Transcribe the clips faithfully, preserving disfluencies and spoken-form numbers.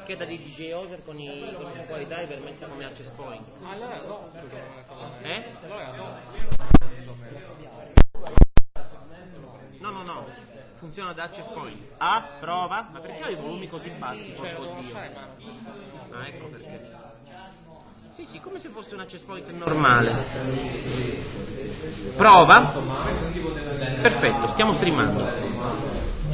scheda di D J Oser con i con i qualità per messa come access point. Ma allora no, Eh? allora no. No, no, no. Funziona da access point. Ah, prova. Ma perché ho i volumi così bassi? Cioè, lo devo Oddio. lasciare in mano. Ah, ecco perché. Sì, sì, come se fosse un access point normale. Prova. Perfetto, stiamo streamando.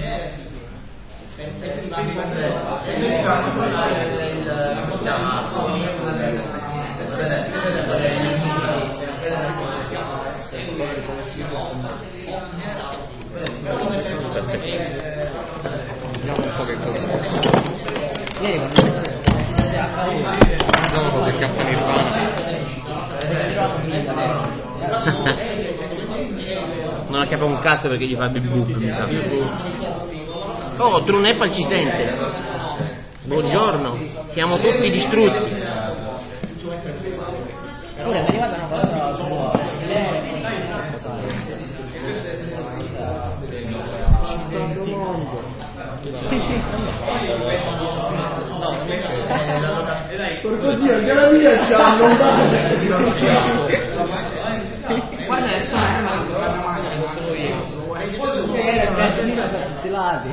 Vediamo un po' che cosa. Vediamo cosa chiappa Nirvana. Non acchiappa un cazzo perché gli fa il buco, mi sa. Oh, True Nepal ci sente. Buongiorno, siamo tutti distrutti. Pure mi è arrivata una cosa su Porco Dio, che la mia c'ha non va. Guarda adesso non è una macchina, lo so io. È già finita per tutti i lati.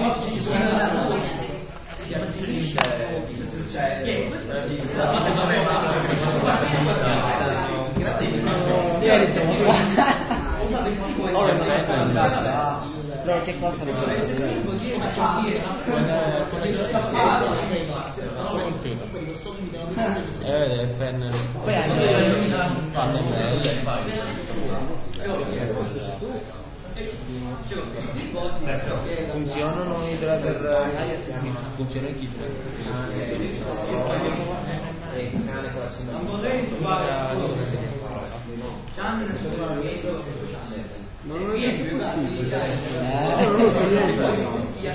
Però che cosa non c'è? Eh, le penne. Poi anche Fanno belle. Funzionano i driver? Funziona il kit. Ma non è più possibile. Eh, non lo so niente.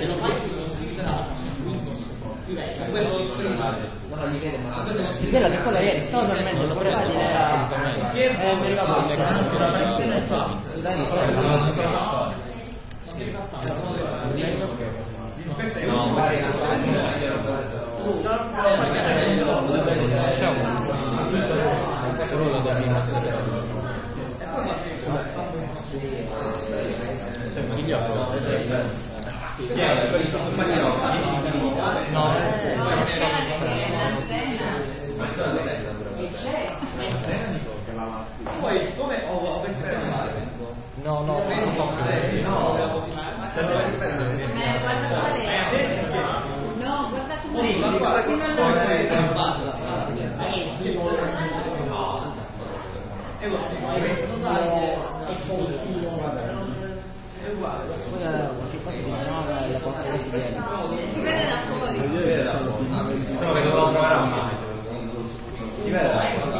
il vero che quello ieri stavo dormendo, lo prepari era eh, mi ricordo No, Poi come ho no, no, guarda qual è? No, guarda come che cosa di nuovo la porta che si viene. si vede da fuori. Solo che dovevo provare a mano. Si vede?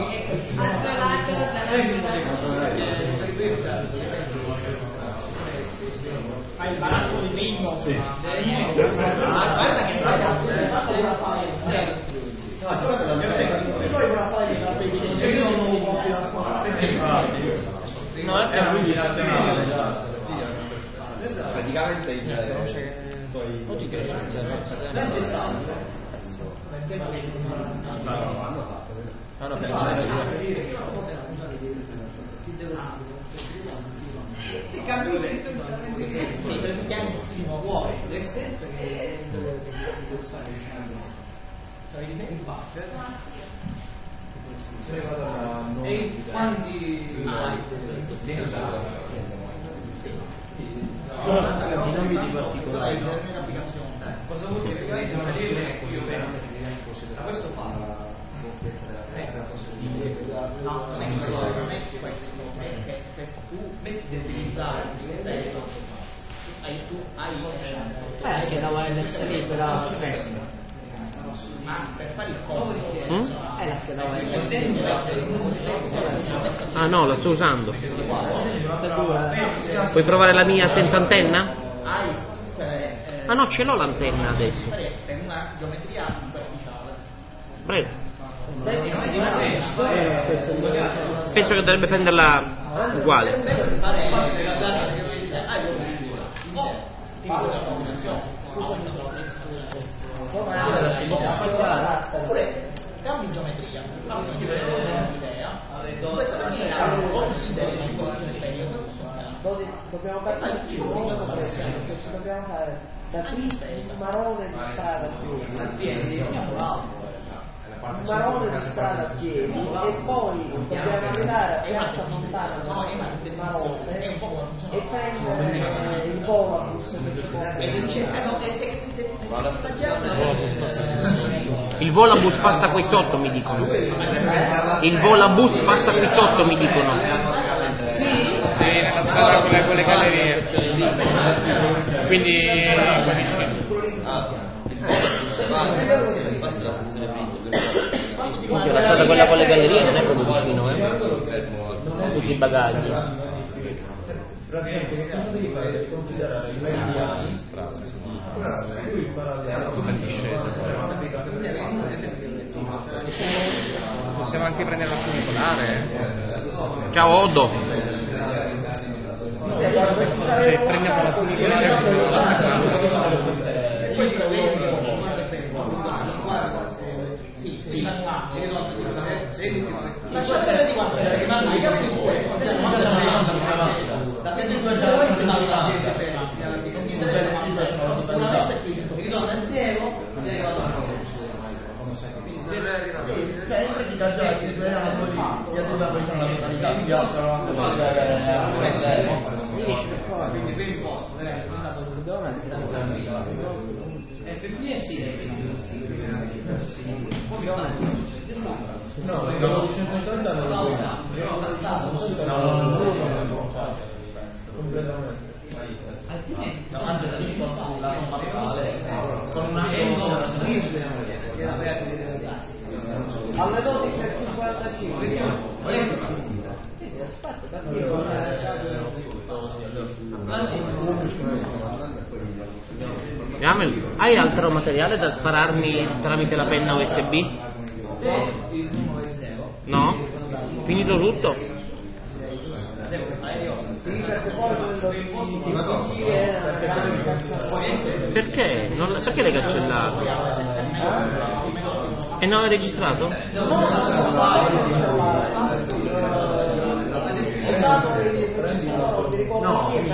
Hai il baratto di bingo. Sì. Guarda che No, solo che la mia e poi una pagina per i io non lo posso fare. No, è lui nazionale. Praticamente il poi oggi che l'ha gettato. Hanno fatto. Hanno si cambia sì, chiarissimo, vuoi, nel senso che sai di me in base e quanti hai Nomi di particolari. cosa vuol dire? Io questo fa no, non è che non è questo, è che se tu metti di utilizzare il sistema, hai tu hai eh che la wireless libera spesso. Ma per fare il codice Mm? è la scheda wireless. Ah no, la sto usando. Puoi provare la mia senza antenna? Ah no, ce l'ho l'antenna adesso. Per una geometria superficiale. Prego. Penso che dovrebbe prenderla uguale. Oh, oppure cambi geometria, fammi un'idea, questa maniera consideri il consiglio. Dobbiamo fare il dobbiamo fare da un marone di strada a piedi, un marone di strada a piedi e poi dobbiamo arrivare a Piazza Fontana il marone e prendere il Volabus il Volabus passa qui sotto, mi dicono. Il Volabus passa qui sotto, mi dicono. Sì, nella strada con le, con le gallerie. Quindi Comunque la strada quella con le gallerie non è proprio vicino, eh? Tutti i bagagli. Praticamente che cosa devi fare? Devi considerare i meridiani in strada. come discesa. Possiamo anche prendere la funicolare. Ciao Odo. Se prendiamo la funicolare lascia perdere di quattro perché manca i capi due da che tu già vuoi sicuramente qui mi ritorna il zero e arrivato a cioè in pratica già che due erano così gli altri già poi sono la totalità quindi altro anche quindi per il posto è andato F P S no, il centotrenta non lo vuoi completamente altrimenti davanti a tutto la somma totale con una alle dodici e cinquantacinque aspetta Amel, hai altro materiale da spararmi tramite la penna U S B? No? Finito tutto? sì, perché poi quello di è una grande cazzarola. Perché? Non, perché l'hai cancellato? E non l'hai registrato? È dato mi ricordo chi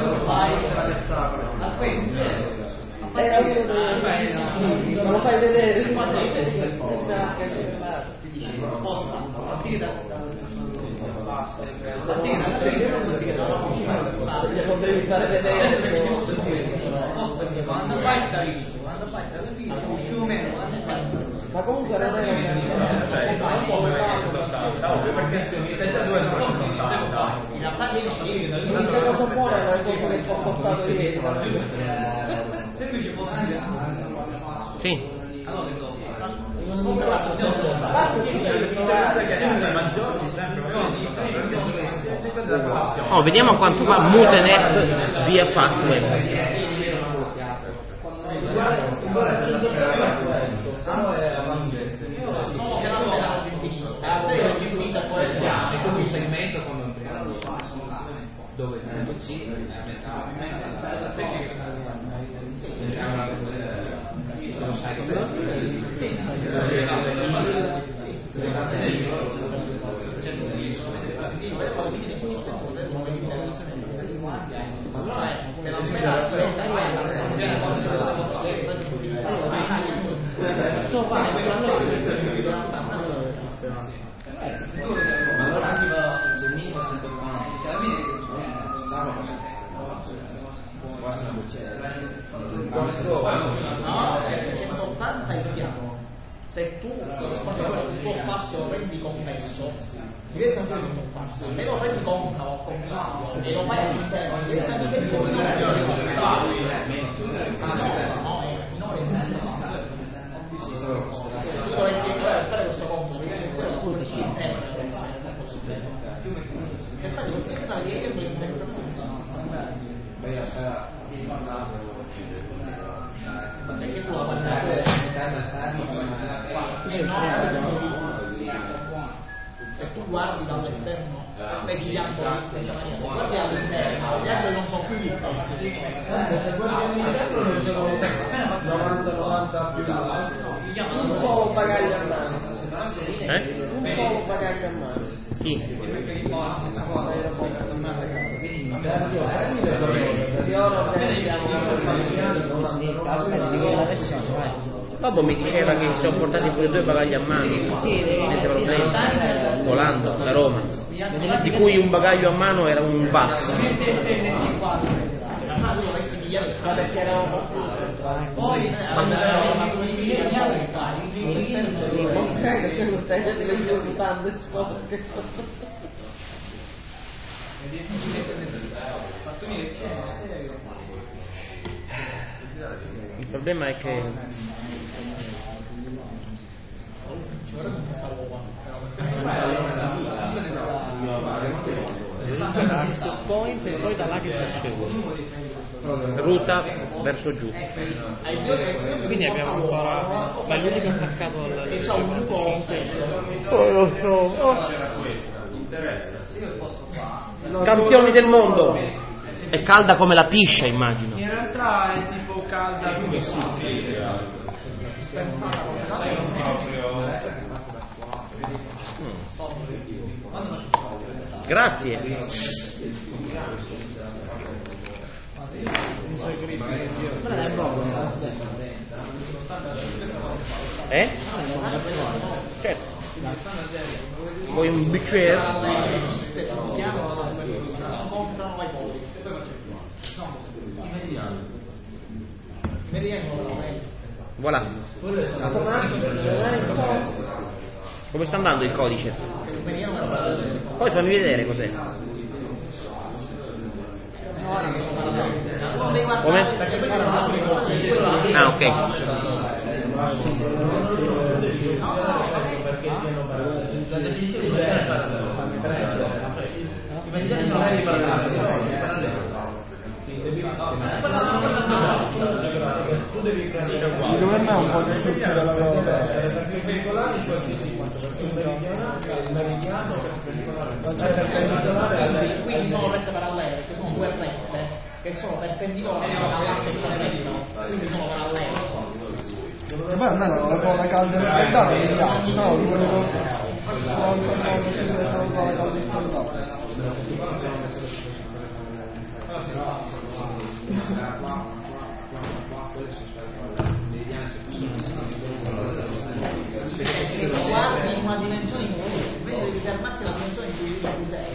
era uno dei me lo fai vedere lo devi fare vedere più o meno ma comunque non è l'unica cosa buona è la cosa che ho portato ieri Sì. Oh, vediamo quanto va Mutenet via Fastweb. È come un segmento con un dove C allora arriva il minimo centottanta no, centottanta è il piano. Se tu il tuo spazio lo rendi commesso, diventa centottanta. Se lo rendi concavo, concavo e lo fai all'interno, diventa tu dovresti fare questo compito e fai perché tu la guardare se tu guardi dall'esterno e giriando in questa maniera, guardi all'interno, gli altri non sono più gli stessi. se guardi all'interno non sono novanta novanta più Un po' bagaglio a mano. Eh? Un po' bagaglio a mano. Chi? Di oro organizziamo Aspetta, di che la versione, vai. Dopo mi diceva che si sono portati pure due bagagli a mano, niente problema, volando da Roma, di cui un bagaglio a mano era un Vax. Ma perché eravamo poi quando eravamo il problema è che Access point e poi da là che succede? ruta verso giù. Quindi abbiamo ancora, ma è l'unico attaccato al Oh, lo so. Oh. Campioni del mondo. È calda come la piscia, immagino. In realtà è tipo calda come Grazie. Eh? Certo. Vuoi un bicchiere? Voilà. Come sta andando il codice? Poi fammi vedere cos'è. Come? Ah, ok. Secondo me è un po' di struttura la cosa. Quindi sono rette parallele, che sono due rette che sono perpendicolari all'asse parallelo, quindi sono parallele. E poi almeno la cosa calda riscaldata mi piace, no? Quello Se guardi in una dimensione in cui invece devi fermarti alla dimensione in cui tu sei,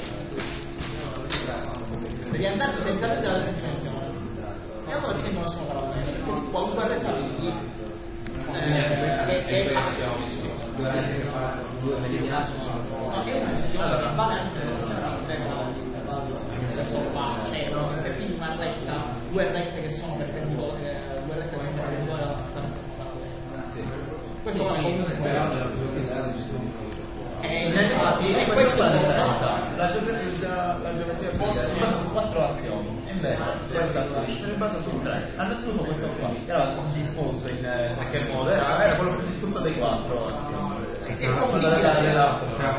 devi andare senza vedere la stessa dimensione, e allora diventano sono parallele, perché qualunque retta vedi che è una retta, due rette che sono perpendicolari, due rette che sono perpendicolari alla stessa. Questo comunque è infatti è questo la geometria la geometria su quattro azioni e beh se ne basa su tre. Hanno escluso questo qua, era discusso in qualche modo, era, era quello più discusso dei quattro azioni. E proprio della della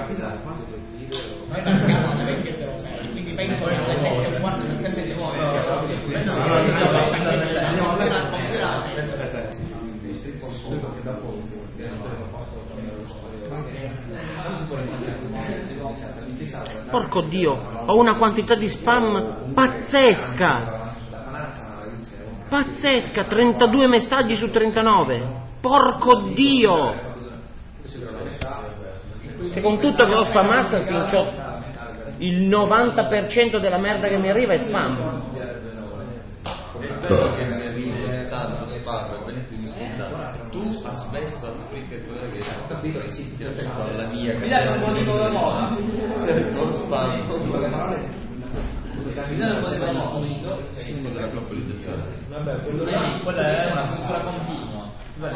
quindi penso che il quarto del tempo di Porco Dio, ho una quantità di spam pazzesca. Pazzesca, trentadue messaggi su trentanove. Porco Dio. E con tutto che ho spam assassin, c'ho il novanta per cento della merda che mi arriva è spam. Tu aspetti ho capito che si ti con la mia mi dai un po' di moda non spanto mi dai un po' di moda simbolo della globalizzazione. Vabbè, quella è una struttura continua.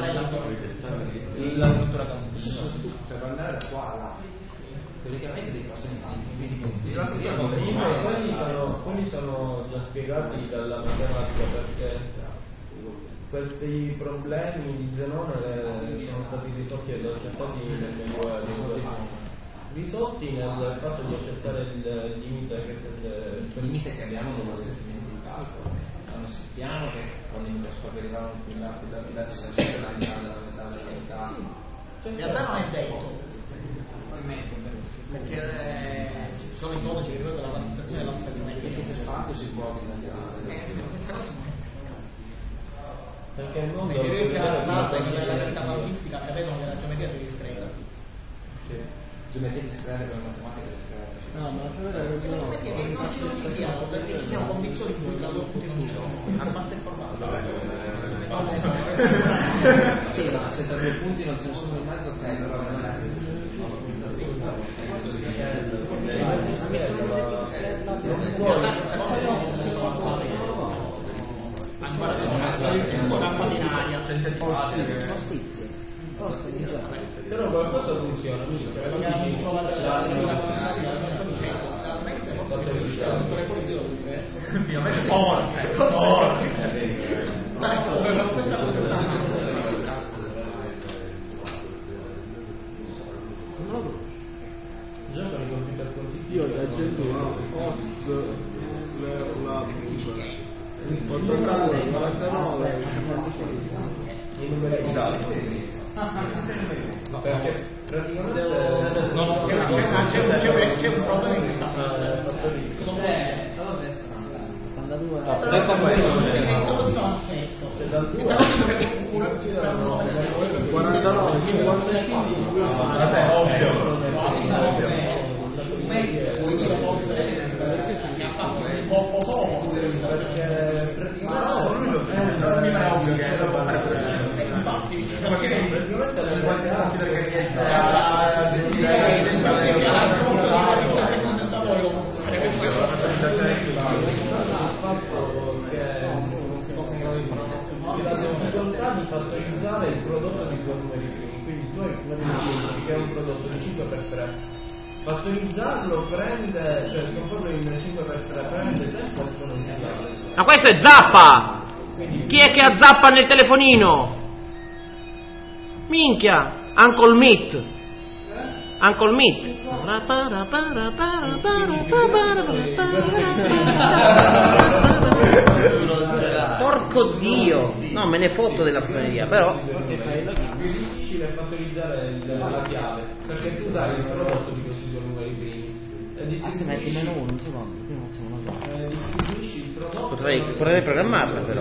La struttura continua per andare da qua a là teoricamente dei prossimi punti. quelli sono già spiegati dalla matematica, perché questi problemi di Zenone sono stati risolti ed accettati nel Medioevo, risolti nel fatto di accettare il limite che il limite che abbiamo dei nostri strumenti di calcolo. Allora sappiamo che quando i microscopi arrivavano più in là, più da diversi da sempre la metà della metà della metà In realtà non è detto. Perché eh, ci sono i codici che riguardano la valutazione della stabilità. Perché se spazio si può Perché il mondo perché io che ho parlato nella realtà quantistica che avevano della geometria discreta. Geometria discreta come matematica discreta. No, ma la geometria No, perché che non ci non ci siano, perché ci siano condizioni in cui i tradotti non ci sono. A parte informatica. Sì, ma se per due punti non ce ne sono in mezzo, ok, però non è ancora tutto d'acqua in aria senza il però qualcosa funziona, mica. Io ho aggiunto una post la quarantanove i numeri perché praticamente no, no, c'è, c'è, c'è, c'è, c'è un problema in questa quarantanove cinquantacinque vabbè, ovvio perché praticamente non mi è ovvio che dopo praticamente le quantità la difficoltà di fattorizzare il prodotto di due numeri primi, quindi tu hai un numero che è un prodotto di cinque per tre, fattorizzarlo prende, cioè scomporlo in cinque per tre prende tempo esponenziale. Ma questo è zappa! Chi è che ha zappa nel telefonino? Minchia! Uncle Meat! Uncle Meat! Porco Dio! No, me ne fotto della suoneria, però. È più difficile fattorizzare la chiave, perché tu dai il prodotto di questi due numeri primi. Ah, si mette meno uno, un secondo, prima facciamo una cosa. Distribuisci il prodotto. Potrei, potrei programmarla però.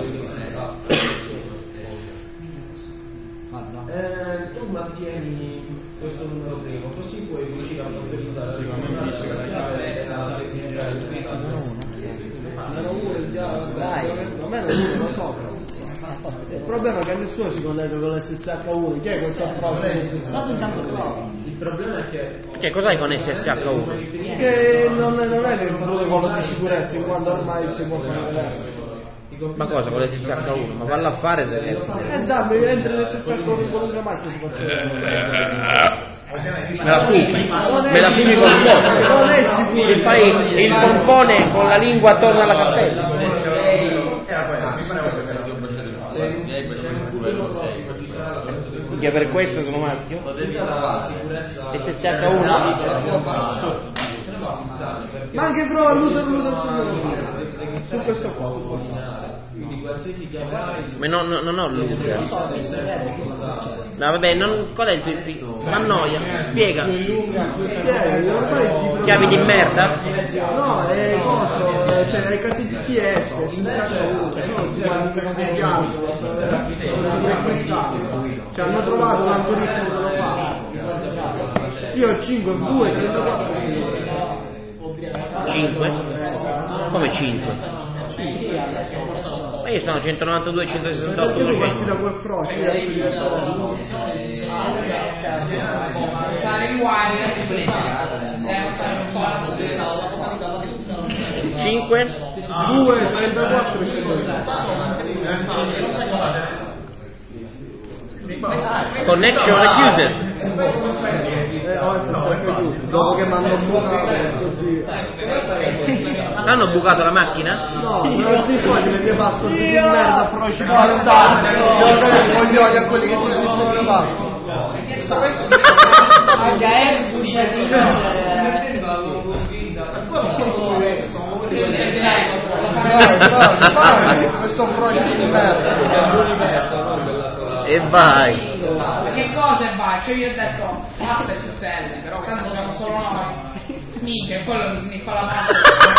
Eh, tu mantieni questo numero primo, così puoi riuscire a fattorizzare la chiave e la tecnica meno uno è già dai, almeno uno lo so. Il problema è che nessuno si collega con l'S S H uno, chi è questo approccio? Fate intanto prova. Il problema è che Che cos'hai con S S H uno? Che non è, non è il protocollo di sicurezza, in quanto ormai si può fare. Ma cosa con l'S S H uno? Ma valla a fare deve essere. Eh già, mi entra l'S S H uno in qualunque macchina si può fare. Me la fumi, me la fumi con il fuoco. Non è sicuro. E fai il pompone con la lingua attorno alla cappella. Che per questo sono macchio? S S H uno? Ma anche prova l'uso l'uso su questo qua. Ma no, no, non ho l'uso. No vabbè, non, qual è il tuo infinito? Ma noia, spiega. Chiavi di merda? No, è costo, cioè è H T T P S, si incascia uno, no, si guarda secondo chiave. Cioè hanno trovato un algoritmo che lo fa. Io ho cinque, due, trentaquattro, cinque? Come cinque? Ma io sono centonovantadue, centosessantotto, perché tu passi duecento. da quel frocio? Sale uguale la cinque? due, trentaquattro, Connection accused. Eh, dopo che mi hanno bucato così. Hanno bucato la macchina? No, non ti so che mi passo di merda froci spaventati. Devo dare i coglioni a quelli che si sono sulle parti. Dai, dai, dai, questo froci di merda. E vai. Che cosa e vai? Cioè io ho detto basta S S L, però tanto siamo solo noi. Minchia, quello mi sniffa la mano.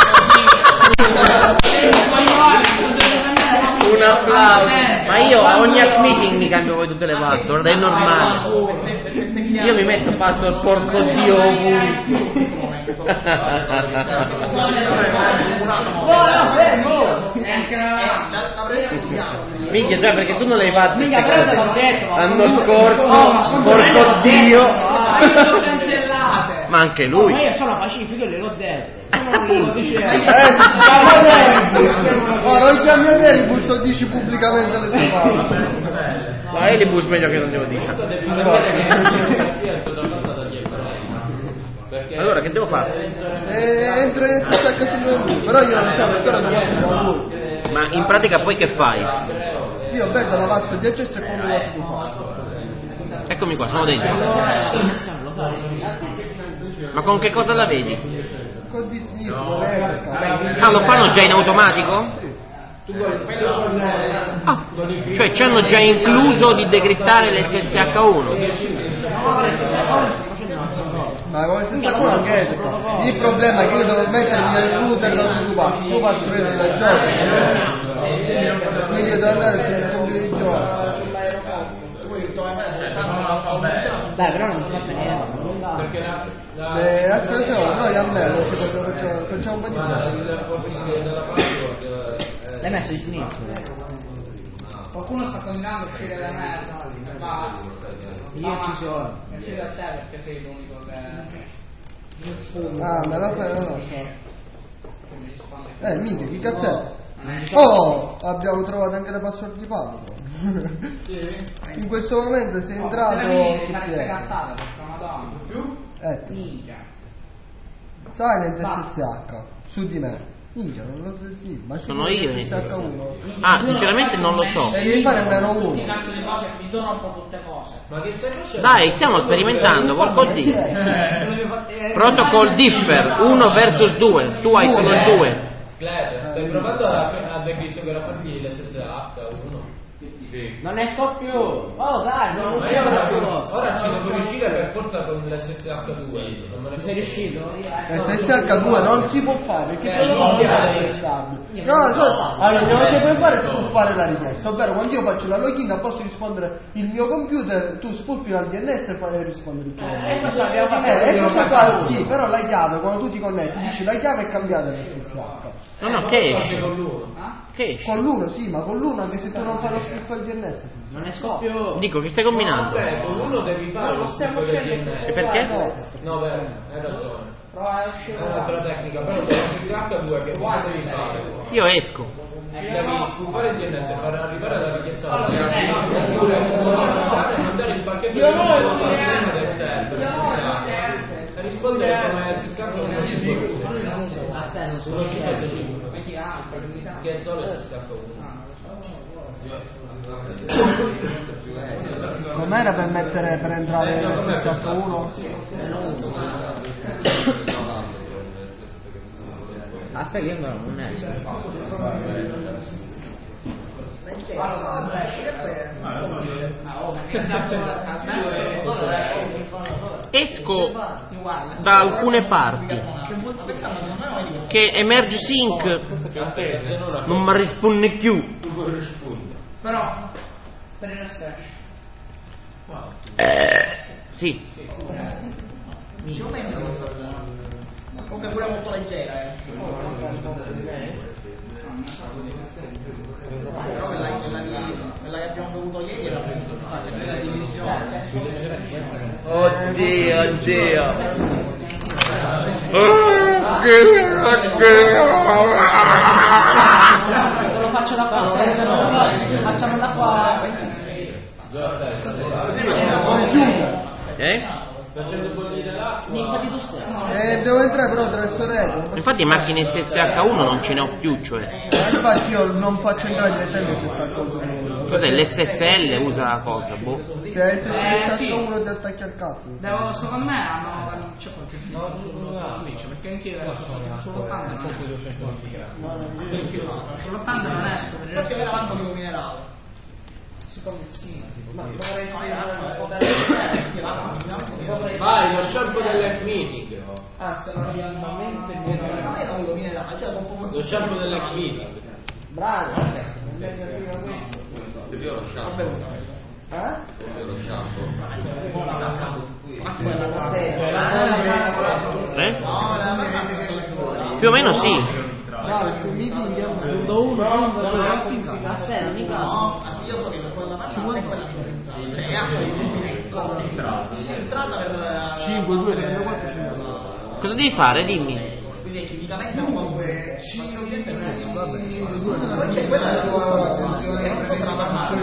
Un applauso. Ma io a ogni app meeting mi cambio poi tutte le password, è normale. Io mi metto password porco dio ovunque. Minchia, già perché tu non l'hai fatto l'anno scorso, porco dio. Ma anche lui. Ma io sono pacifico e gliel'ho detto. Ora non chiami a Elibus, lo dici pubblicamente le sue cose. Ma Elibus meglio che non devo dire. Allora che devo fare? Eh, entra in S S H sul però io non so perché ora devo fare con lui. Ma in pratica poi che fai? Io vedo la pasta di accesso e come lo si fa. Eccomi qua, sono dentro. Ma con che cosa la vedi? Con Disney, con Epica. Ah, lo fanno già in automatico? Ah, cioè ci hanno già incluso di decrittare l'S S H uno. Ma come se sta con anche Epica. Il problema è che io devo mettermi nel router da dove tu passi. Tu passi per il gioco. Quindi devo andare sul computer di gioco. Dai, però non si fa niente. Eh, aspetta, però io a me lo facciamo, facciamo un po' di più. L'hai messo di sinistra. Qualcuno sta continuando a uscire da me. Ma io ci sono. mi fido da te perché sei l'unico che Ah, me la fai, no? mi risponde. Eh, mica, chi cazzo è? Oh, abbiamo trovato anche le password di Paolo. In questo momento sei entrato. Devi fare queste cazzate perché madonna. Più? Eh, Minchia. Silent S S H su di me. Minchia, non lo so dire, ma Sono io in S S H uno. Ah, sinceramente non lo so. E devi fare meno uno. Ti cazzo di cose, mi dono un po' tutte cose. Ma che stai facendo? Dai, stiamo sperimentando, porco dio. Protocol differ, uno versus due. Tu hai solo il due. Scler, stai provando a, a decriptografarti l'S S H uno? Non ne sto più. Oh dai, non lo Ma io ora, so. ora ci devo riuscire per forza con l'S S H due. Non me ne Sei riuscito? S S H due non si può fare perché quello non è stabile. No, so, allora quello che puoi fare è spuffare la richiesta, ovvero quando io faccio la login al posto di rispondere il mio computer, tu spuffi al D N S e fai rispondere il tuo. Eh, questo l'abbiamo fatto. Eh, e questo qua sì, però la chiave, quando tu ti connetti, dici la chiave è cambiata l'S S H. No, no, che esce? con l'uno. Che esce? Con l'uno sì, ma con l'uno anche se tu non fai lo spuffo al D N S. Non ne sto più. Dico, che stai combinando? Aspetta, con l'uno devi fare lo stiamo schifo del scendendo. E D N S. perché? No, beh, hai ragione. Prova a uscire. È un'altra tecnica, però l'S S H due che cosa devi fare? Io esco. Devi spuffare il D N S e far arrivare la richiesta alla oppure mandare il pacchetto del server e rispondere come S S H uno cinque cinque che è solo S S H uno. Com'era per mettere per entrare S S H uno? Aspetta, io no, non esco. Esco da alcune parti. Che Emerge Sync non mi risponde più. Però per il resto Eh, sì. Comunque pure molto leggera, eh. Però quella, quella, quella che abbiamo bevuto ieri era quella divisione. Oddio, oddio. Te lo faccio da qua stesso. Facciamo da qua. Eh? Facendo bollire l'acqua. Eh, devo entrare però tra le sorelle. Infatti macchine S S H uno non ce ne ho più, cioè. Infatti io non faccio entrare direttamente S S H uno. Cos'è? L'S S L usa la cosa, boh. Se S Eh, S sì. H uno ti attacchi al cazzo. devo, secondo me hanno c'è qualche filtro sullo Switch perché anch'io esco sull'ottanta non esco sull'ottanta non esco per il resto Perché eravamo con minerale. Secondo me sì, ma dovrei Vai, lo shampoo dell'F meeting. Ah, se non realmente Lo shampoo dell'F meeting. bravo, non è arriva questo. Io lo shampoo. Eh? Io lo shampoo. Eh? Più o meno sì. No, il meeting è uno uno. Aspetta, mica. No, io so che quella parte è quella entrata per cinque, due, trentaquattro, cinque. Cosa devi fare? Dimmi. quindi chimicamente comunque poi c'è quella che non so se la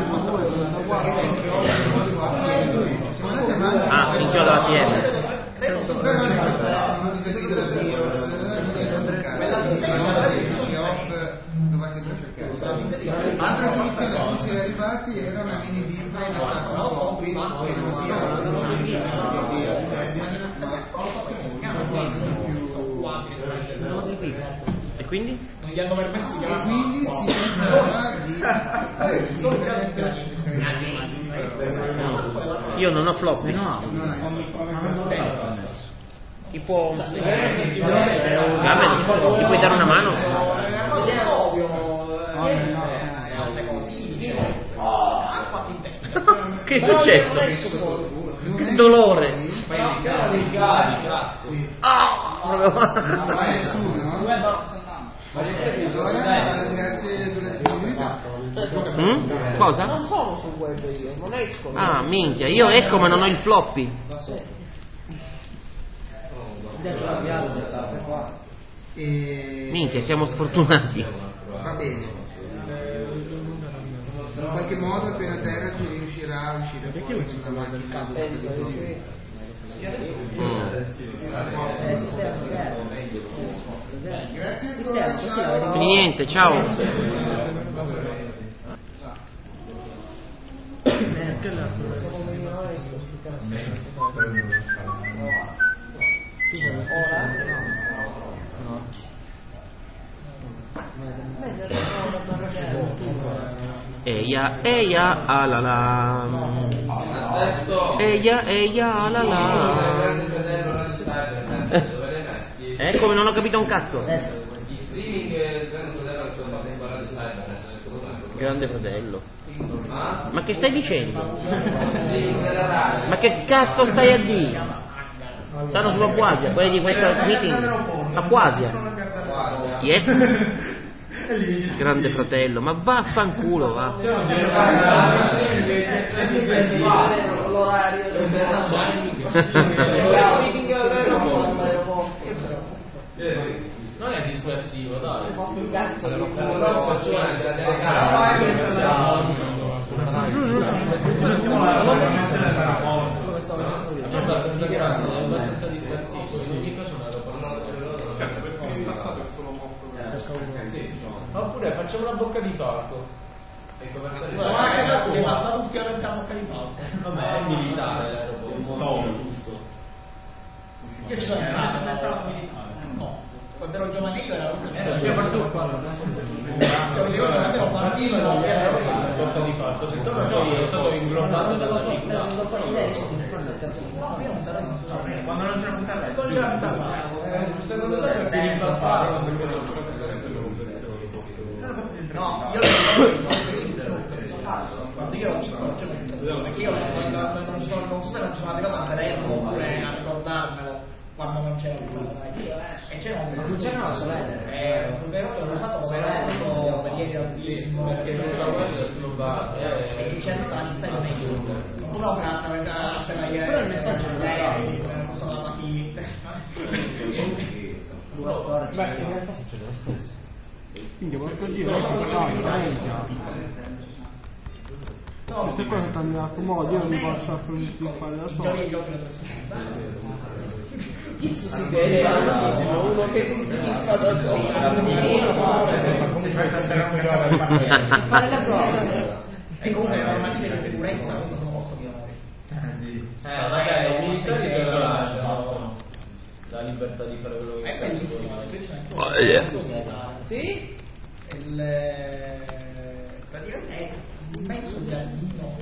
Ah, si inchioda la T M. Altre soluzioni a cui si è arrivati era una mini Disney che sta su Poppy, che non sia una soluzione di E quindi? non gli hanno permesso di e quindi si pensava di Io non ho floppy. No, Chi può. Gabriel, ti puoi dare una mano? Che è successo? Che dolore! Ah! grazie per la disponibilità. Mm? Cosa? Non sono sul web io, non esco. Ah, minchia, io esco ma non ho il floppy. E... Minchia, siamo sfortunati. va bene. In qualche modo appena terra si riuscirà a uscire fuori con la macchina. Mm. Quindi niente, ciao. Eia, eia, alala. Eia, eia, alala. Eh, come non ho capito un cazzo. Grande fratello. Ma che stai dicendo? Ma che cazzo stai a dire? Stanno su Abquasia, quelli di questa meeting. Abquasia. Yes. Grande fratello, ma vaffanculo, va. L'orario Non è dispersivo, dai. un cazzo di abbastanza dispersivo, ogni cosa una oppure facciamo una bocca di falco. ma si basta tutti a mettere bocca di palco. Vabbè, è militare l'aeroporto. Io ci sono entrato. No, quando ero giovanile era un ero partito e era bocca di falco. Se torno poi è stato inglobato dalla città. quando non c'era puntata non c'era puntata. Secondo te ti ribaltare? No, io quando io ero piccolo perché io non sono non so se non ci sono arrivato a vederlo oppure a ricordarmelo quando non c'era e c'era un non c'era una solenne eh un vero usato come evento per ieri autismo e che c'era stata la città di meglio uno che appena ieri però il messaggio non è non sono andati Beh, in realtà succede lo stesso. Quindi porco Dio, non si parla, queste cose stanno a comodo, io non mi posso fare da solo. chi si vede uno che si fa da solo fare la prova. e comunque le normative di sicurezza comunque sono molto minori Eh, magari i militari ce la lasciano la libertà di fare quello che è bellissimo Oh, yeah. sì il praticamente è un immenso giardino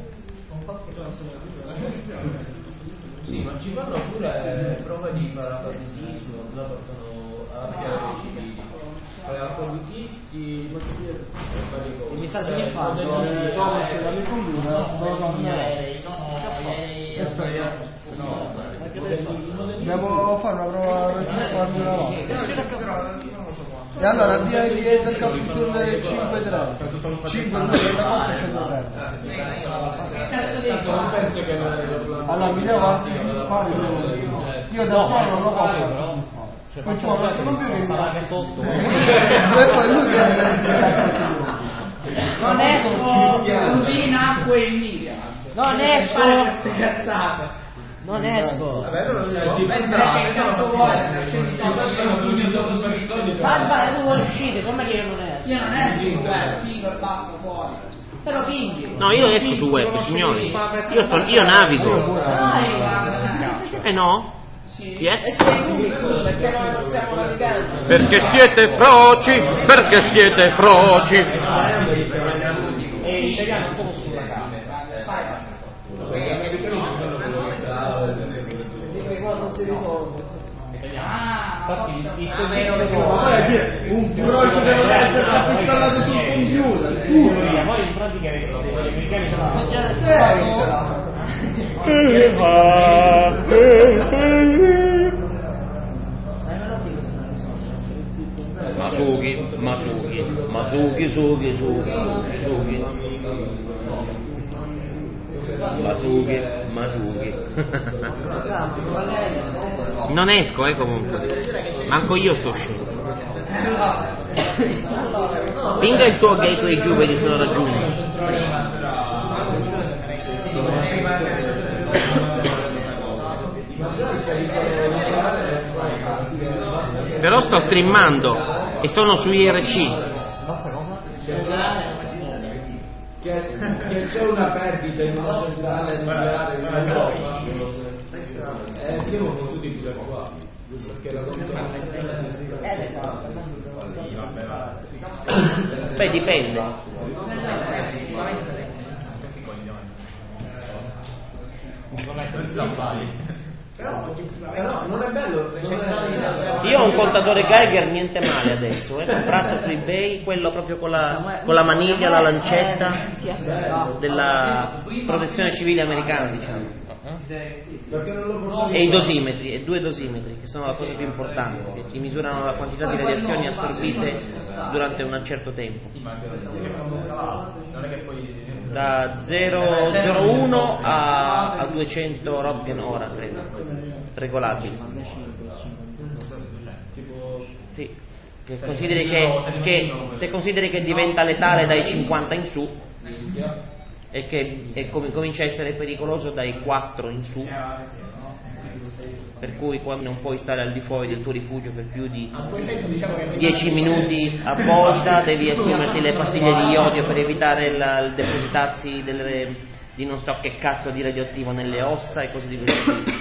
Sì, ma ci fanno pure prove di paracadutismo, la portano anche ai civili. Paracadutisti, mi sa che fanno sono sulla mia computer, sono gli aerei, sono Dobbiamo fare una prova per una volta. E allora via del capitolo cinque tre cinque due quattro centotré. Allora mi devo fare io da qua non lo posso fare. Non ci vuole non più che stava sotto. E poi lui non esco così in acqua e in Emilia. Non esco queste cazzate. Non esco. Barbara, tu vuoi uscire, come che io non esco? Io non esco su web, figo e basta fuori. Però pingi. No, io esco su web, signori. Io, sto, io navigo. Eh no? Yes. Perché noi non stiamo navigando. Perché siete froci, perché siete froci. E gli italiani sono sulla camera. Perché qua non si risolve. Ah, un frocio deve essere installato sul computer. Poi in pratica gli americani sono già Masuki, Masuki, Masuki, Suki, Suki, Suki. Masuki, Masuki. Non esco, eh, comunque. Manco io sto uscendo. Pinga il tuo gateway giù, vedi se lo raggiungi. Però sto streamando e sono su I R C. Che, che c'è una perdita in una centrale nucleare in Europa. Eh, siamo tutti disabituati. Perché la Beh, dipende. Però non è bello. Io ho un contatore Geiger niente male adesso, eh, comprato su eBay, quello proprio con la, con la maniglia, la lancetta della protezione civile americana, diciamo. E i dosimetri, e due dosimetri, che sono la cosa più importante, che ti misurano la quantità di radiazioni assorbite durante un certo tempo. Da zero virgola uno a, a duecento Röntgen ora, credo, regolabili. Sì, che consideri che, che se consideri che diventa letale dai cinquanta in su e che e com- comincia a essere pericoloso dai quattro in su, per cui poi non puoi stare al di fuori del tuo rifugio per più di dieci minuti a volta, devi assumerti le pastiglie di iodio per evitare la, il depositarsi delle, di non so che cazzo di radioattivo nelle ossa e cose di questo tipo.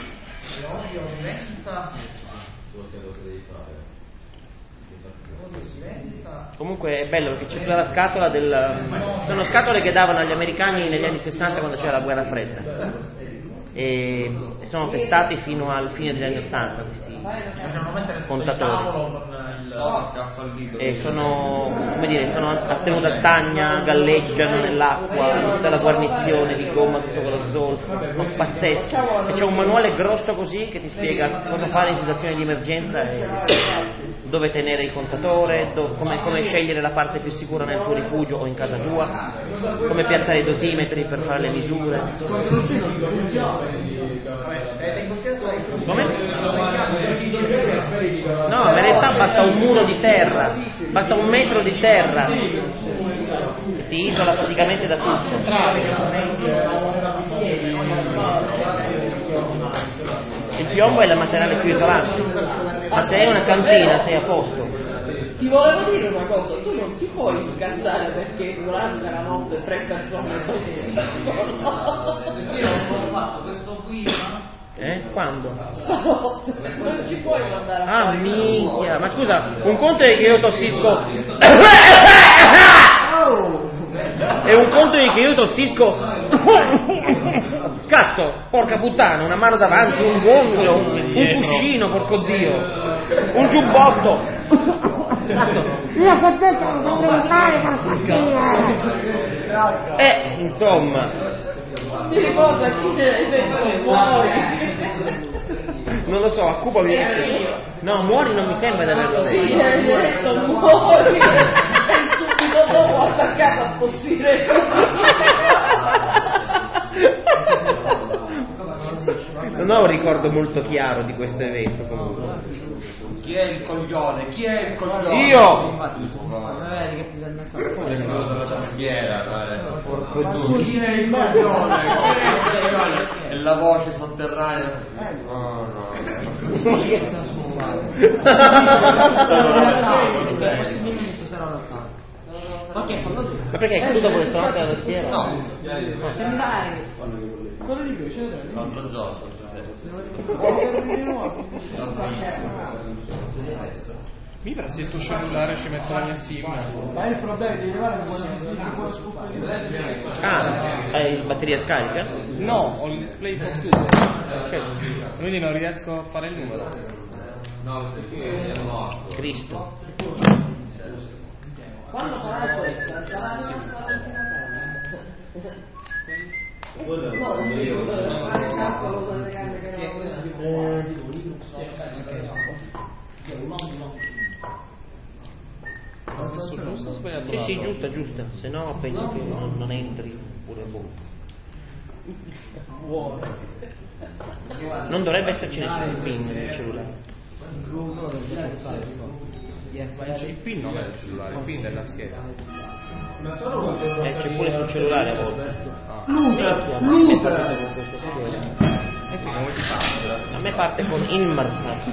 Comunque è bello perché c'è tutta la scatola del... sono scatole che davano agli americani negli anni sessanta quando c'era la guerra fredda e sono testati fino al fine degli anni ottanta questi contatori e sono, come dire, sono a tenuta stagna, galleggiano nell'acqua, tutta la guarnizione di gomma, tutto quello zolfo, sono pazzeschi, e c'è un manuale grosso così che ti spiega cosa fare in situazioni di emergenza e dove tenere il contatore, do, come, come scegliere la parte più sicura nel tuo rifugio o in casa tua, come piazzare i dosimetri per fare le misure. Come? No, in realtà basta un muro di terra, basta un metro di terra, ti isola praticamente da tutto. Il piombo è il materiale più isolante, ma se hai una cantina sei a posto. Ti volevo dire una cosa, tu non ti puoi incazzare perché durante la notte tre persone tossiscono. Io non sono fatto questo qui, no? Eh? Quando? Stanotte, non ci puoi mandare a Ah, fare minchia, ma scusa, un conto è che io tossisco È un conto di che io tossisco. Cazzo, porca puttana, una mano davanti, un gomito, un, un cuscino, porco dio, un giubbotto. Cazzo. Io con te non potrei fare fastidio. Eh, insomma. Mi ricorda chi è fuori. Non lo so, a Cuba mi... No, muori non mi sembra di averlo detto. Sì, hai detto muori. E subito dopo ho attaccato a tossire. Non ho un ricordo molto chiaro di questo evento comunque. Chi è il coglione? Chi è il coglione? Io! Porco Dio. Chi è il coglione? E la voce sotterranea. Oh no. Ma che fallo tu? Ma perché è tu dopo stanotte alla tastiera? No. Se mi dai. Quello di più, c'è L'altro giorno. Mi pare se il tuo cellulare ci metto la mia sim. Ma il problema è che arrivare con Ah, hai batteria scarica? No, ho il display for chiuso. Quindi non riesco a fare il numero. No, perché è morto. Cristo. Quando sarà questa? Sarà Giusto o sbagliato? Sì, sì, giusta, giusta. Se no penso che non, non entri pure boh. Non dovrebbe esserci nessun pin nel cellulare. Il pin non è il cellulare, il pin è la scheda. Eh, c'è pure sul cellulare a volte. Ah. Luca, Luca. Con questo seguire. E qui come ti parte? A me parte con Inmarsat.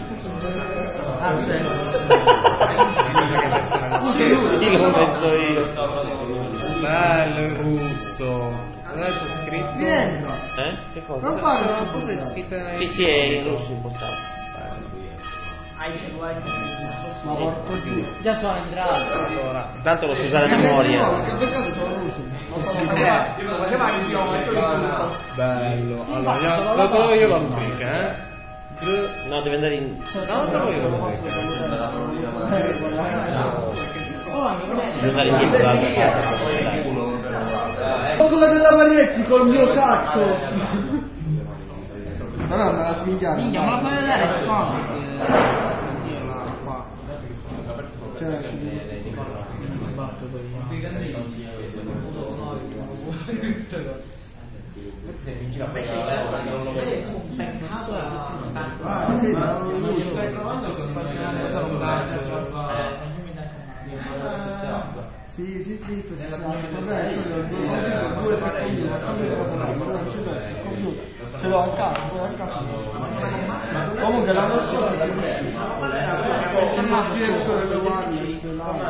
Io lo metto io. Bello il russo. Adesso è scritto. Vieni. Eh? Che cosa? Non fare una Cosa è scritto? Sì, sì, è in russo impostato. Hai i cellulari. Ma porco Dio. Già sono entrato. Allora, Tanto lo si usa la memoria. Che peccato sono russi. Non so come ma che idioma, io lo bello. Allora, lo trovo io la rubrica, eh? No, deve andare in... No, lo trovo io la rubrica. Deve andare indietro dall'altra parte. Ho quella della Manietti col mio cazzo. Ma no, me la sminchiamo. Minchia, ma la puoi vedere qua? Oddio, là, qua. Cioè, ah, sì, non stai provando per fare sì, sì, sì, vabbè, io ho due ce l'ho a casa, poi a casa comunque l'anno scorso ci riuscito non ci riesco delle wireless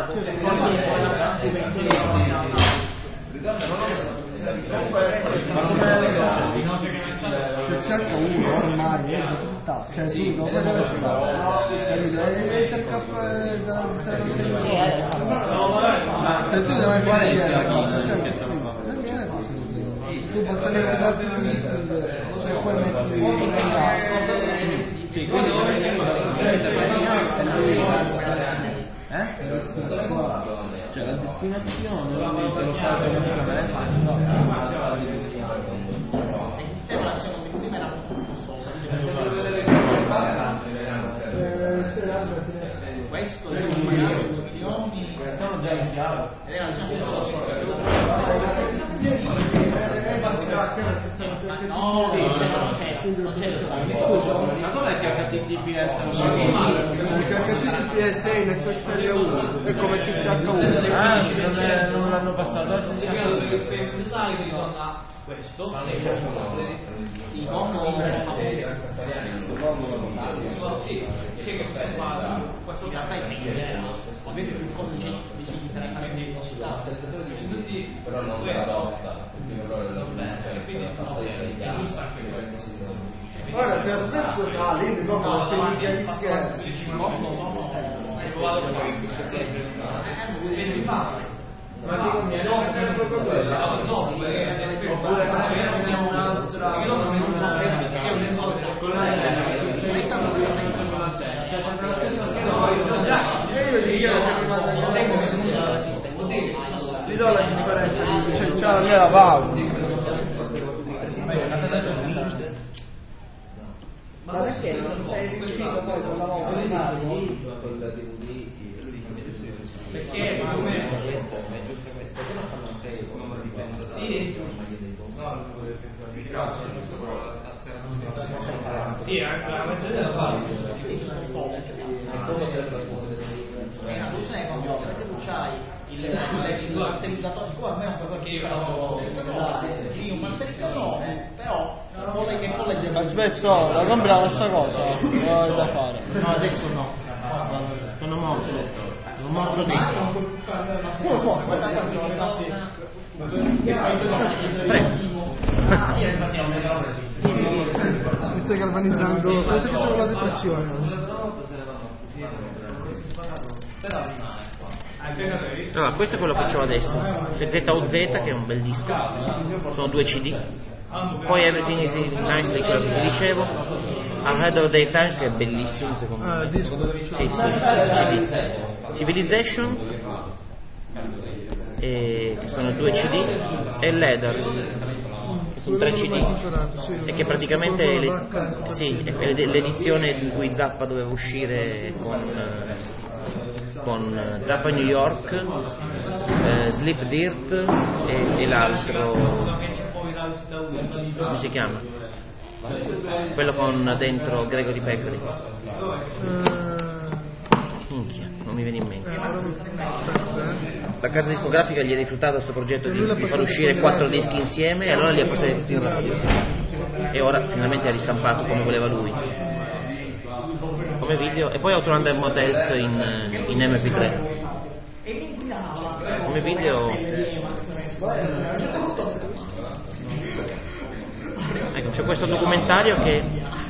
sessanta uno ormai è tutta, cioè tu non puoi dove ce l'hai intercap da zero sei se tu devi fare non ce n'è possibile tu basta avere un altro meeting e poi metti eh? Cioè la destinazione solamente lo fa comunicamente questo è un milioni sono già in chiaro no, sì, non c'è, non c'è. Ma com'è che H T T P S non c'è? Perché H T T P S è in S S L uno, è come C C H uno. Ah, non l'hanno passato, adesso si questo i mondo questo in realtà è meglio ovviamente più cose decidi di fare di velocità però non la lotta quindi c'è giusto anche questo guarda se aspetto sale io mi compro queste media di scherzi no no no no lo vado a fare sempre Ma ti conviene proprio quella? No, oppure fare un'altra. Io non mi cioè sempre la stessa scheda. Già, e io gli io sono rimasto in tempo gli do la differenza di cioè c'è la mia Paolo. Ma perché non sei riuscito poi con la volta di con la D V D? Perché? Ma come? Questa è giusta questa, che non fanno sei come difesa? Sì. Sì, anche la maggiore della parte. E come serve la scuola? Eh, tu sei con perché tu c'hai il masterizzatore, siccome a me non perché io io un masterizzatore, però non voglio che collegge. Ma spesso la compriamo questa cosa, non ho da fare. No, adesso no. Sono morto. Sono morto dentro. Come può? Questa canzone è così. Mi stai galvanizzando, penso che c'è la depressione. Allora, questo è quello che ho adesso, le Z O Z, che è un bel disco, sono due C D, poi Everything is Nicely, quello che vi dicevo, Ahead of the Times, che è bellissimo secondo me. Ah, il disco? Sì, sì, C D. Civilization, e, che sono due C D, e Leather, che sono tre C D, e che praticamente è, le, sì, è l'edizione in cui Zappa doveva uscire con... con Zappa New York, eh, Sleep Dirt e, e l'altro, come si chiama? Quello con dentro Gregory Peccary. Minchia, non mi viene in mente. La casa discografica gli ha rifiutato questo progetto di, di far uscire quattro dischi insieme, e allora li ha presi in radio. E ora finalmente ha ristampato come voleva lui, come video, e poi Outlaw Motels in, in M P tre come video. Ecco, c'è questo documentario che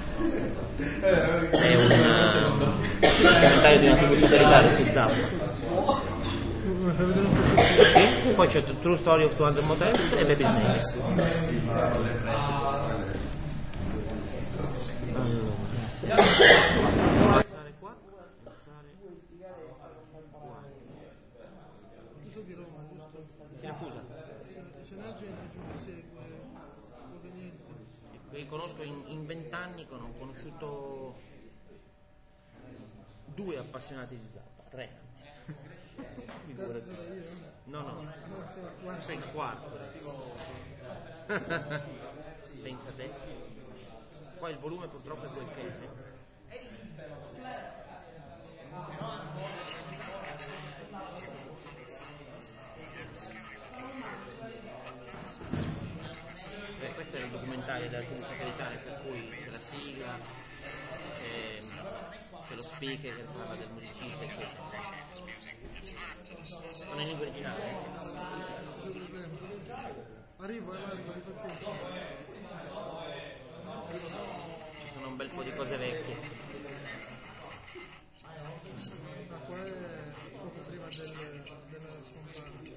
è un uh, documentario di una tivù satellitare su Zappa. Sì, poi c'è True Story of two hundred Motels e Baby Snakes. Allora. Li conosco in vent'anni, ho conosciuto due appassionati di Zappa, tre anzi. No, no, sei il quarto. Pensa te. Poi il volume purtroppo è quel che è. Beh, questo è il documentario della tivù satellitare, per cui c'è la sigla, c'è, c'è lo speaker che parla del musicista, eccetera. Non è in lingua originale. Arrivo, arrivo, pazienza. Ci sono un bel po' di cose vecchie. Ma qua è poco prima del, della scomparsa.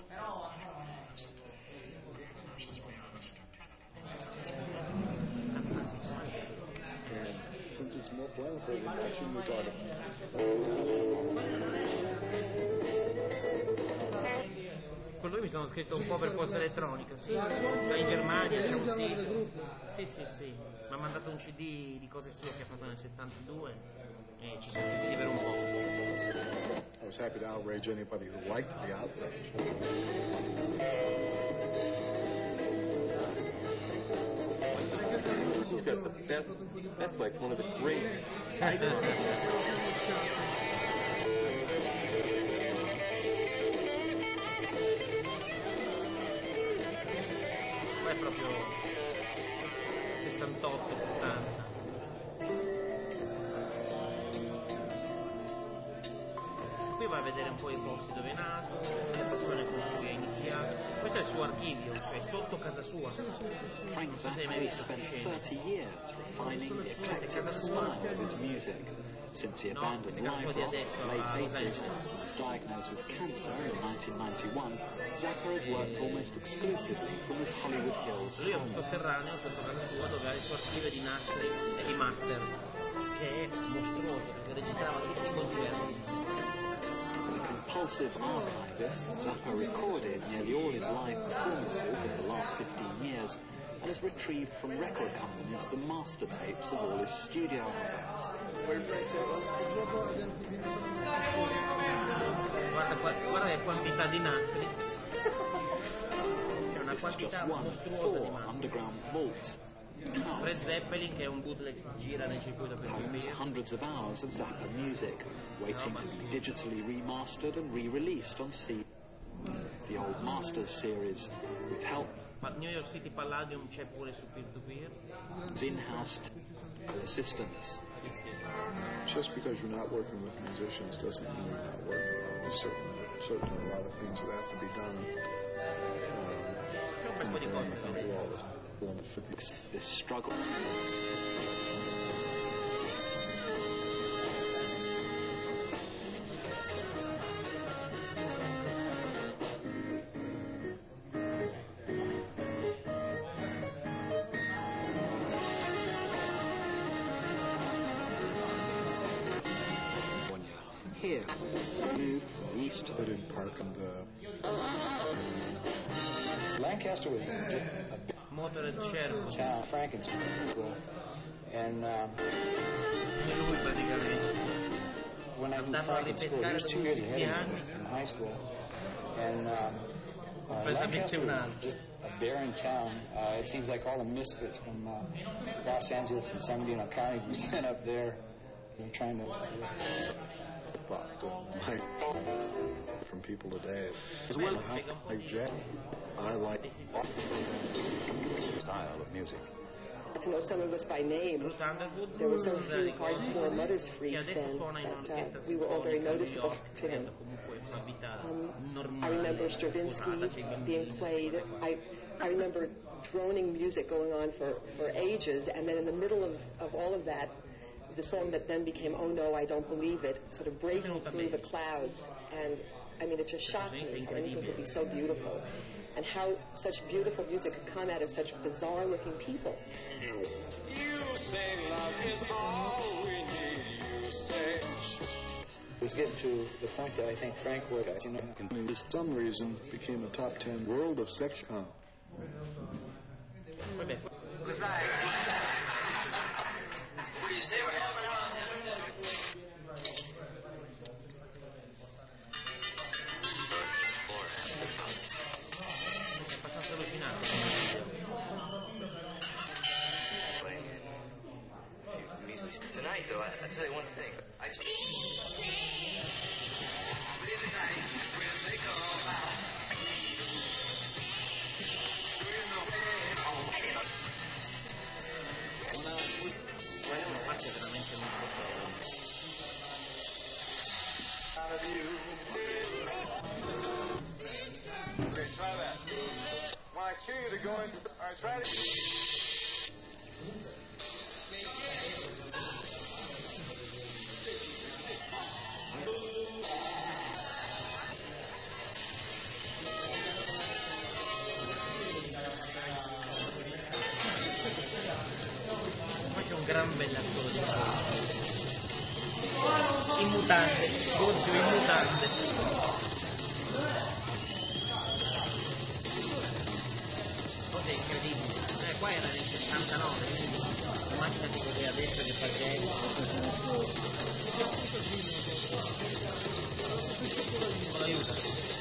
Since it's more blanco than catching the garden. Con lui mi sono scritto un po' per posta elettronica, sì. In Germania c'è un sito. Sì, sì, sì. Mi ha mandato un C D di cose sue che ha fatto nel settantadue e ci sono sentiti per un po'. I was happy to outrage anybody who liked the outrage. He's got the, that, that's like one of the great Poi è proprio sessantotto settanta. Qui va a vedere un po' i posti dove è nato, le persone con cui ha iniziato. Questo è il suo archivio, cioè sotto casa sua. Non so se hai mai visto questa scena. eclectic style of his music. Since he abandoned live rock in the late eighties and was diagnosed with cancer in nineteen ninety-one, Zappa has worked almost exclusively from his Hollywood Hills Lui è un home. sotterraneo, questo programma suo, dove ha le sue archive di nastri e di master, che è mostruoso, perché registrava tutti i concerti. The compulsive archivist, Zappa recorded nearly all his live performances in the last fifteen years and has retrieved from record companies the master tapes of all his studio albums. Guarda, guarda che quantità di nastri. C'è una This is just quantità one of mostruosa di four nastri. underground vaults. Fred Zeppelin, che è un bootleg che gira nel circuito per Contains il hundreds of hours of Zappa music, waiting to be digitally remastered and re-released on C D. The Old Masters series, with help Ma New York City Palladium c'è pure su peer-to-peer. of in-house technical assistance. Just because you're not working with musicians doesn't mean you're not working. There's certain, certainly a lot of things that have to be done. Um, and bring under all this. This, this struggle. Here, moved east. Didn't Park and uh, Lancaster was just a big Motor Cervo. town, Frankenstein, and um, Lui praticamente. when I moved Andato a Franken school, he was two years ahead of me in high school, and um, uh, Lancaster was just a barren town. Uh, it seems like all the misfits from uh, Los Angeles and San Bernardino counties were sent up there. They're trying to. But, uh, like, from people today. As well, I like jazz. I like style of music. To know some of us by name. There were so few hardcore Mothers freaks then that uh, we were all very noticeable to him. Um, I remember Stravinsky being played. I, I remember droning music going on for, for ages, and then in the middle of, of all of that, the song that then became Oh No, I Don't Believe It, sort of breaking through the clouds. And I mean, it just shocked me how anything could be so beautiful, and how such beautiful music could come out of such bizarre looking people. You say love is all we need, you say. It was getting to the point that I think Frank would, you know, for some reason became a top ten world of sex com. What do you say? We're helping out. Tonight, though, I, I tell you one thing. I t- Una parte veramente molto Okay, try that. When I cue you to go into... All right, try it. Poi c'è un gran bellattore di solito. In mutande, Gozio in mutande. Cos'è incredibile. Eh, qua era nel settantanove, quindi immaginati cos'è adesso che fa jazz. Non aiuta.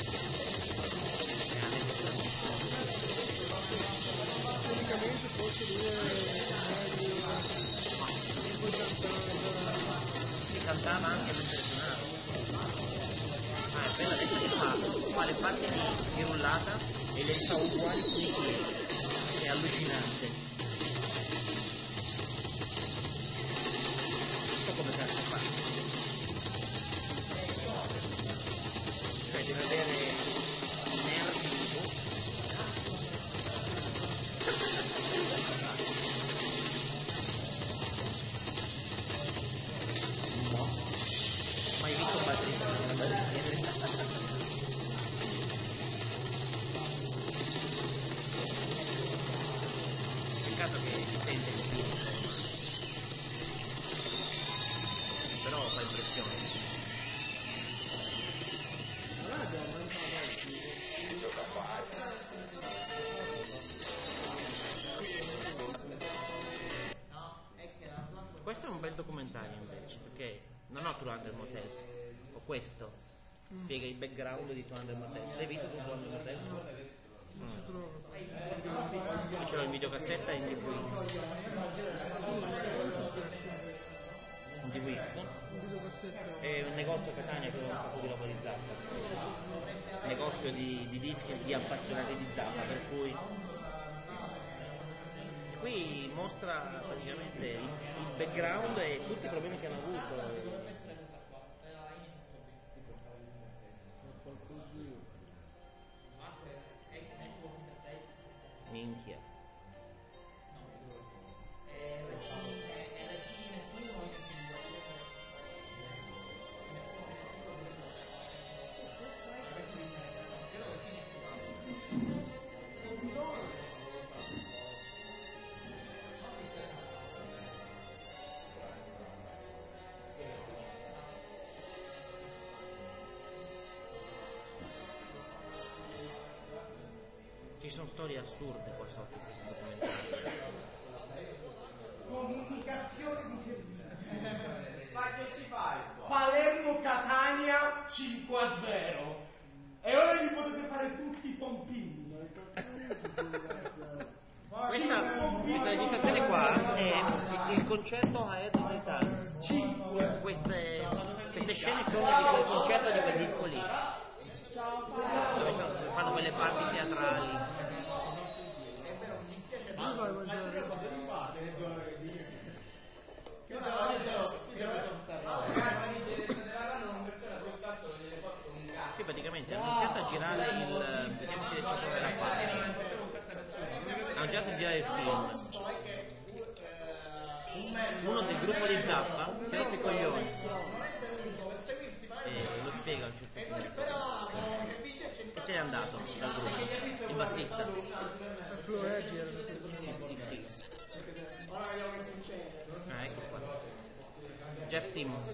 Praticamente forse lui è Si cantava anche mentre suonava. Ah, è bella adesso che fa, fa le parti di, di rullata e le fa uguali con i piedi. È allucinante. Non so come cazzo fa. Cioè deve avere nervi. è un bel documentario invece, perché non ho Two Hundred Motels, ho questo, spiega il background di Two Hundred Motels. L'hai visto su Two Hundred Motels? Mm. Poi c'era il videocassetta in D V X. In D V X. È un negozio a Catania che aveva un sacco di roba di Zappa. Negozio di, di dischi di appassionati di Zappa, per cui qui mostra praticamente il, il background e tutti i problemi che hanno avuto. Minchia. Ci sono storie assurde qua sotto in questo documentario. Comunicazione di servizio. Ma che ci fai? Palermo-Catania cinque a zero. E ora vi potete fare tutti i pompini. Questa, questa registrazione qua è il concerto a Head of the Times. Queste, queste scene sono di quel concerto di quel disco lì. Dove fanno quelle parti teatrali. Sì, praticamente hanno iniziato a girare il. Vediamo se riesco a trovare la pagina. Hanno iniziato a girare il film. Uno del gruppo di Zappa si è rotto i coglioni. E lo spiega a un certo punto. E se n'è andato dal gruppo, il bassista. Sì, sì, sì. Ah, ecco qua. Jeff Simmons.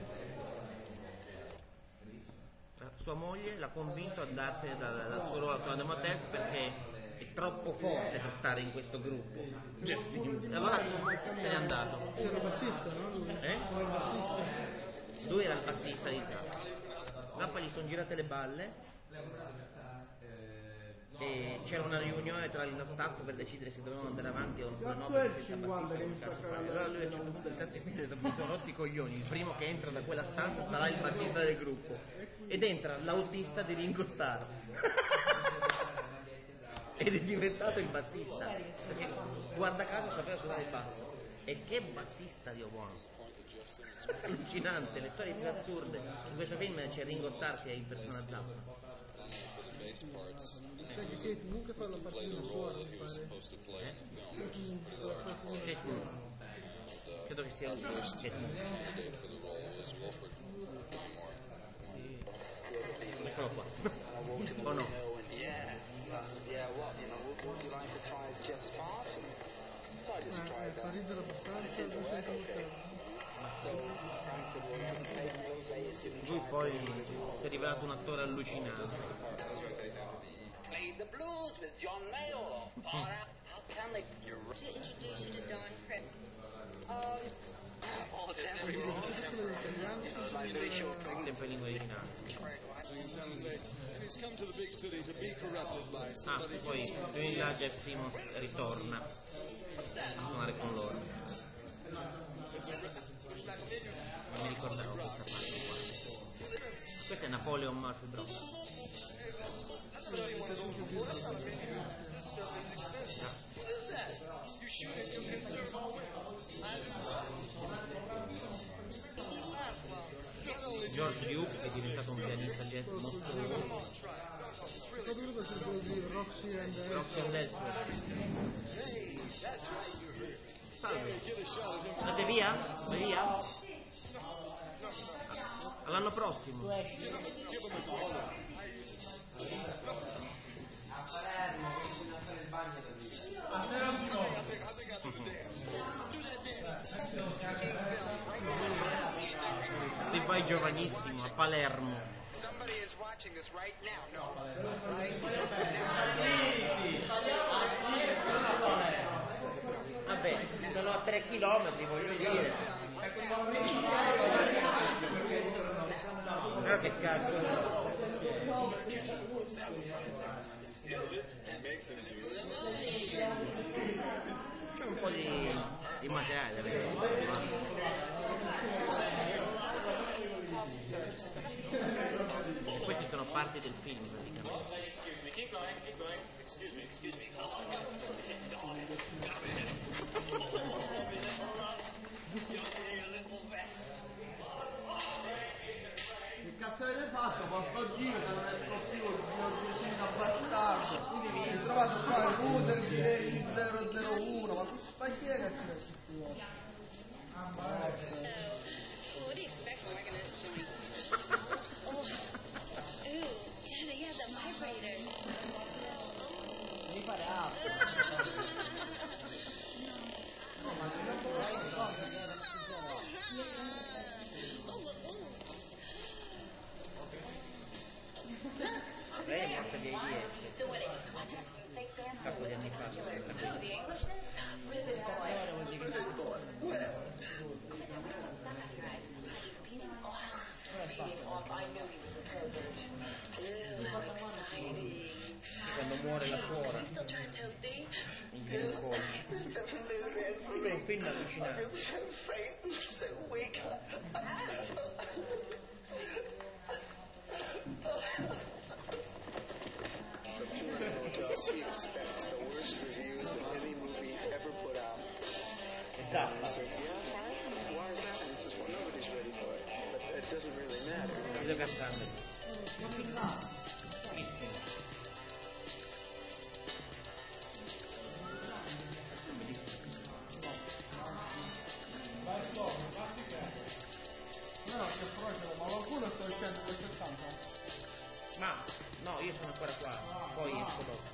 Sua moglie l'ha convinto a andarsene dal, dal suo ruolo a Two Hundred Motels perché è troppo forte per stare in questo gruppo. Jeff Simmons. Allora se n'è andato. Era il bassista, no? Eh? Lui era il bassista di Zappa. Zappa gli sono girate le balle e c'era una riunione tra il staff per decidere se dovevano andare avanti o no senza bassista. Allora lui a un certo punto il cazzo mi sono rotti i coglioni, il primo che entra da quella stanza sarà il bassista del gruppo, ed entra l'autista di Ringo Starr ed è diventato il bassista perché guarda caso sapeva suonare il basso. E che bassista, Dio buono, allucinante. Le storie più assurde. In questo film c'è Ringo Starr che impersona Zappa. Sai che Kate comunque fa la partita fuori, mi pare. Eh? Kate Moon. Credo che sia Kate Moon. Eccolo qua. O no? Yeah, yeah, what, you know, would you like to try Jeff's part? So I just tried that. It didn't work, okay. So Frank said, well, you didn't pay me those days, didn't Lui try poi to- si è rivelato un attore allucinante. Played the blues with John Mayall. How can they? To introduce you to Don Crippen. Um, Oh, it's every blues. Like very short. Sempre in lingua originale. In San Jose, and he's come to the big city to be corrupted by Ah, somebody poi più in là Jeff Simmons ritorna a suonare con loro. Non mi ricordavo questa parte qua. Questo è Napoleon Murphy Bros. George Duke che è diventato un pianista jazz mostruoso. Proprio c'è quello di Roxy and Roxy and Elster. Salve. Andate via? Vai via? All'anno prossimo. A Palermo, bisogna fare il bagno da lì. Ti vai giovanissimo a Palermo. Somebody is watching this right now. No. Vabbè, sono a tre chilometri, voglio dire. Ah, che cazzo. C'è un po' di, di materiale da vedere. Queste sono parti del film praticamente. Keep going, keep going. Excuse me, excuse me. Che cazzo avete fatto? Questo giro se non è sportivo il Giorgio bastardo. Mi hai trovato qua il router dieci zero zero uno, ma tu spaghiera che si mette qui? Ah, What do you expect when we're gonna join? Oh, ooh, Jenna, yeah, the vibrator. Mi pare altro. No, ma se non può Lei è morta di AIDS. Capo di anni fa. Quando muore la suora in glicoli. Lui è un film allucinante. From two hundred to us, he expects the worst reviews of any movie ever put out. Esatto. So, yeah, fine. Why is that? And he says, well, nobody's ready for it. But it doesn't really matter. Vedo cantando. No, no, che prossimo, ma qualcuno sta uscendo per settanta? Ma, no, io sono ancora qua, Ah, poi ah. esco dopo.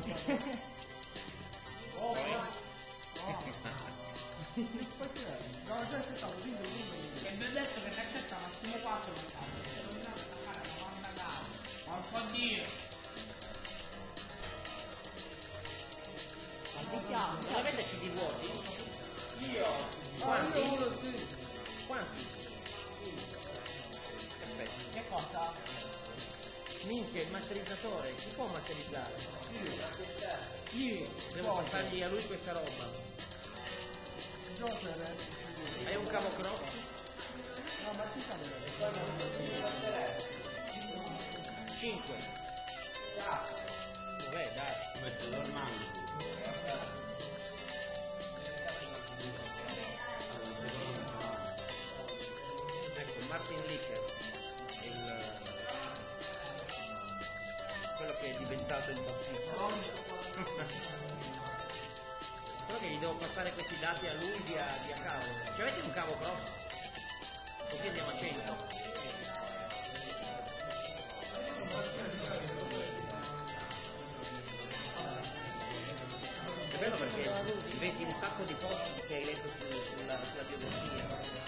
Oh, Poi? no. No, già accettato, dimmi, dimmi. E vi ho detto che ti accetta massimo quattro per caso. Se non mi date staccare novanta caro. Ma Dio! Quanti siamo? Non avete C D vuoti? Io! Quanti? Ah, io uno sì. Quanti? Aspetta. Che cosa? Minchia, il masterizzatore, chi può masterizzare? Io. Devo passargli a lui questa roba. Giocare. Hai un cavo cross? No, ma chi sa cinque. Dov'è, dai? Questo è normale. Ecco, Martin Licker, il... quello che è diventato impazzito. Quello che gli devo passare questi dati a lui via, via cavo. Ci avete un cavo cross? Così andiamo a cento. È bello perché vedi un sacco di posti che hai letto su, sulla, sulla biografia.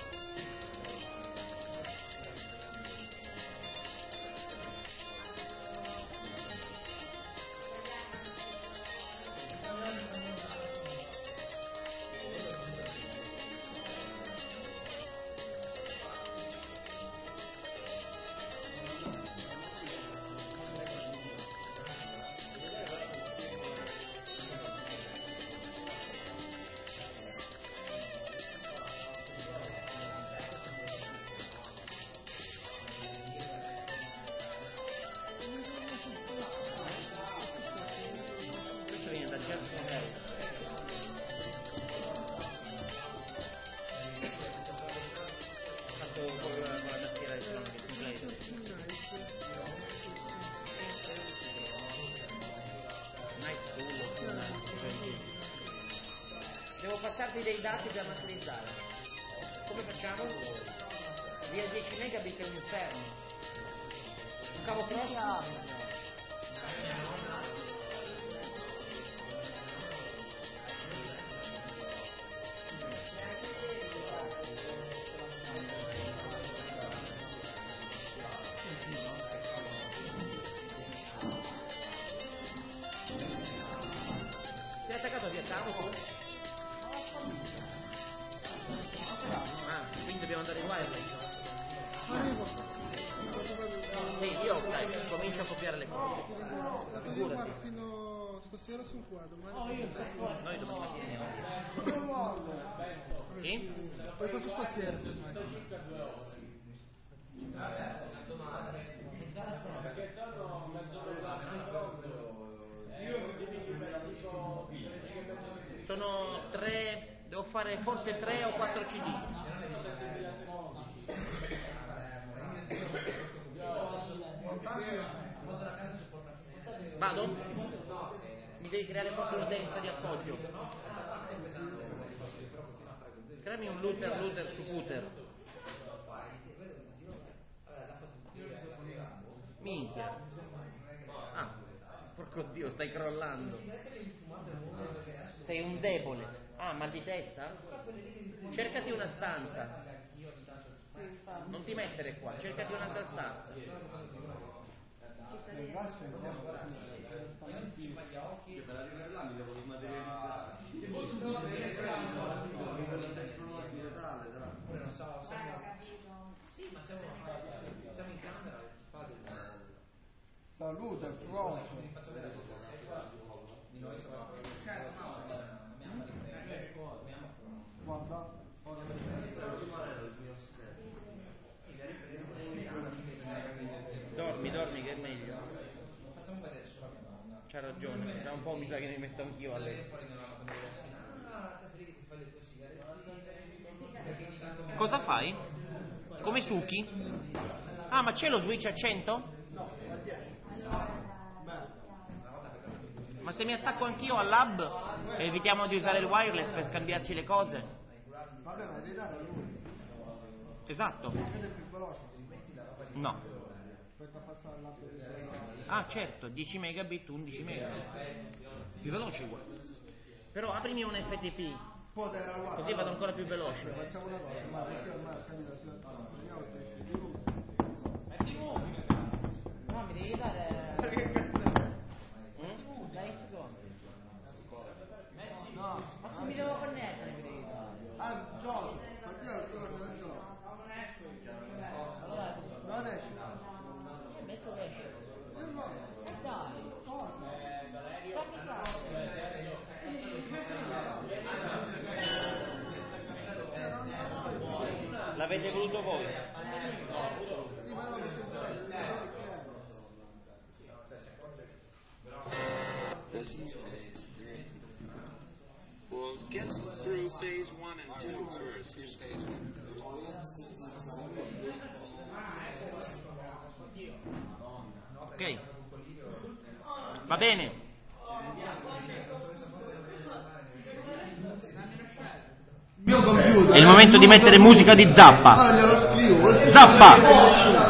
Devo passarti dei dati da masterizzare. Come facciamo? Via dieci megabit è un inferno. Un cavo cross? Sei attaccato via cavo tu? copiare le cose. Figurati. Fino stasera sono qua, domani. Oh, io Noi domani mattina. Sì? Poi faccio stasera se mai. Sono tre, devo fare forse tre o quattro C D. Vado? Mi devi creare forse l'utenza di appoggio. Creami un looter looter su footer. Minchia. Ah, porco Dio, stai crollando. Sei un debole. Ah, mal di testa? Cercati una stanza. Non ti mettere qua, cercati un'altra stanza. Io per arrivare là mi devo smaterializzare. Non so, siamo... Sì, ma siamo, siamo in camera, Salute, Frocio. Guarda. Dormi, dormi che è meglio. C'ha ragione, tra un po' mi sa che mi metto anch'io a letto. Cosa fai? Come succhi? Ah, ma c'è lo switch a cento? Ma se mi attacco anch'io al lab e evitiamo di usare il wireless per scambiarci le cose? Vabbè, ma devi dare a lui. Esatto. È più veloce. No. Aspetta, passa al lab. Ah, certo, dieci megabit, undici megabit. Più veloce uguale. Però aprimi un F T P. Così vado ancora più veloce. Facciamo una cosa, ma perché ormai ho capito la situazione. Prendiamo il test di lui. No, mi devi dare... No, ma come mi devo connettere? Mi devi dare? Ah, gioco. Ma ti ho ricordato il gioco. Allora, non esce. Io ho messo che esce. E no. E dai. Cosa? Fammi L'avete voluto voi? This is phase three. We'll get through phase one and two first. Phase one. Ok. Va bene. Mio computer. È il momento di mettere musica di Zappa. Ah, glielo scrivo. Zappa!